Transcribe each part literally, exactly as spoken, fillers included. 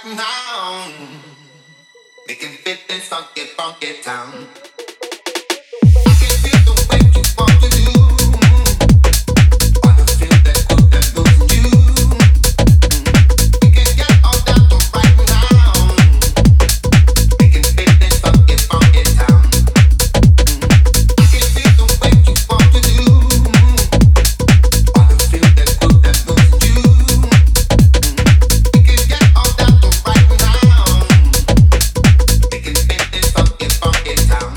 now. Making fit this funky, funky town. I can feel the way you want to do. Wanna feel that good that moves you. We can get all that right now. Making fit this funky, funky town. I can feel the way you want to do. Wanna feel that good that moves you. We can get all that right now. Making fit this funky, funky town.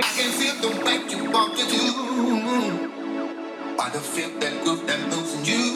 Wanna feel that groove that moves in you.